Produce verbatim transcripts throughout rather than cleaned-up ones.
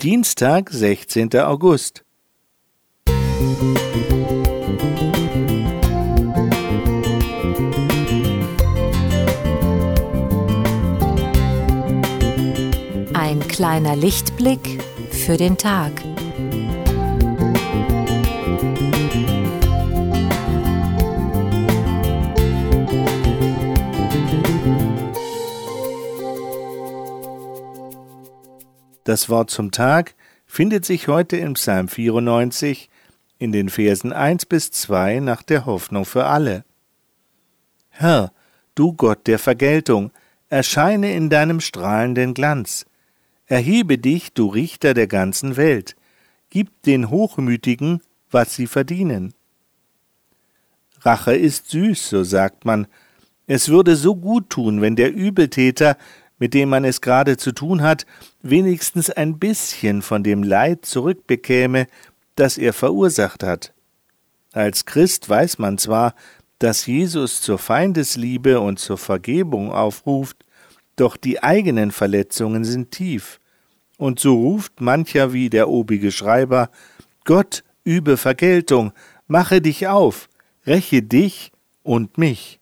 Dienstag, sechzehnter August. Ein kleiner Lichtblick für den Tag. Das Wort zum Tag findet sich heute in Psalm vierundneunzig in den Versen eins bis zwei nach der Hoffnung für alle. Herr, du Gott der Vergeltung, erscheine in deinem strahlenden Glanz. Erhebe dich, du Richter der ganzen Welt. Gib den Hochmütigen, was sie verdienen. Rache ist süß, so sagt man. Es würde so gut tun, wenn der Übeltäter, mit dem man es gerade zu tun hat, wenigstens ein bisschen von dem Leid zurückbekäme, das er verursacht hat. Als Christ weiß man zwar, dass Jesus zur Feindesliebe und zur Vergebung aufruft, doch die eigenen Verletzungen sind tief. Und so ruft mancher wie der obige Schreiber: Gott, übe Vergeltung, mache dich auf, räche dich und mich.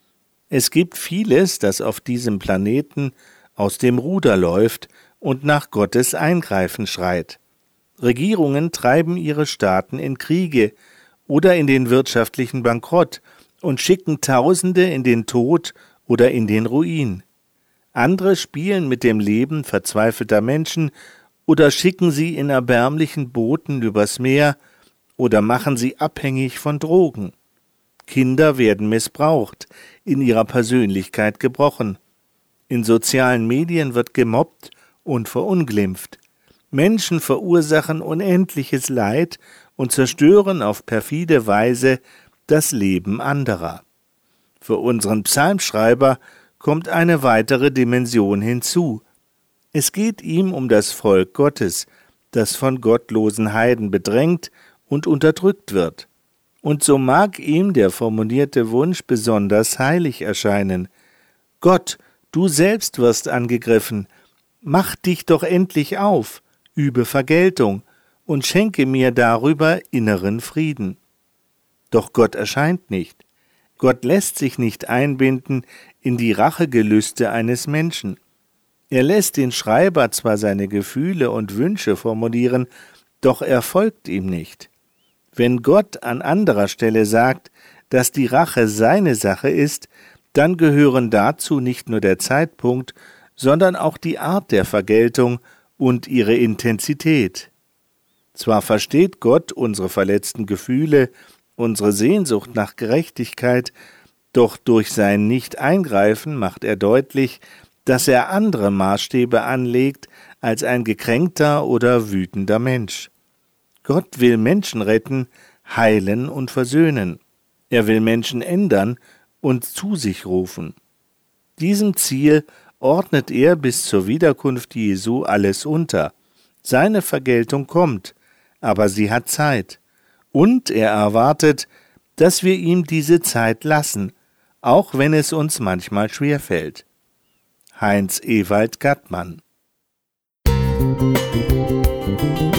Es gibt vieles, das auf diesem Planeten aus dem Ruder läuft und nach Gottes Eingreifen schreit. Regierungen treiben ihre Staaten in Kriege oder in den wirtschaftlichen Bankrott und schicken Tausende in den Tod oder in den Ruin. Andere spielen mit dem Leben verzweifelter Menschen oder schicken sie in erbärmlichen Booten übers Meer oder machen sie abhängig von Drogen. Kinder werden missbraucht, in ihrer Persönlichkeit gebrochen. In sozialen Medien wird gemobbt und verunglimpft. Menschen verursachen unendliches Leid und zerstören auf perfide Weise das Leben anderer. Für unseren Psalmschreiber kommt eine weitere Dimension hinzu. Es geht ihm um das Volk Gottes, das von gottlosen Heiden bedrängt und unterdrückt wird. Und so mag ihm der formulierte Wunsch besonders heilig erscheinen. Gott, du selbst wirst angegriffen, mach dich doch endlich auf, übe Vergeltung und schenke mir darüber inneren Frieden. Doch Gott erscheint nicht. Gott lässt sich nicht einbinden in die Rachegelüste eines Menschen. Er lässt den Schreiber zwar seine Gefühle und Wünsche formulieren, doch er folgt ihm nicht. Wenn Gott an anderer Stelle sagt, dass die Rache seine Sache ist, dann gehören dazu nicht nur der Zeitpunkt, sondern auch die Art der Vergeltung und ihre Intensität. Zwar versteht Gott unsere verletzten Gefühle, unsere Sehnsucht nach Gerechtigkeit, doch durch sein Nicht-Eingreifen macht er deutlich, dass er andere Maßstäbe anlegt als ein gekränkter oder wütender Mensch. Gott will Menschen retten, heilen und versöhnen. Er will Menschen ändern und zu sich rufen. Diesem Ziel ordnet er bis zur Wiederkunft Jesu alles unter. Seine Vergeltung kommt, aber sie hat Zeit. Und er erwartet, dass wir ihm diese Zeit lassen, auch wenn es uns manchmal schwerfällt. Heinz Ewald Gattmann.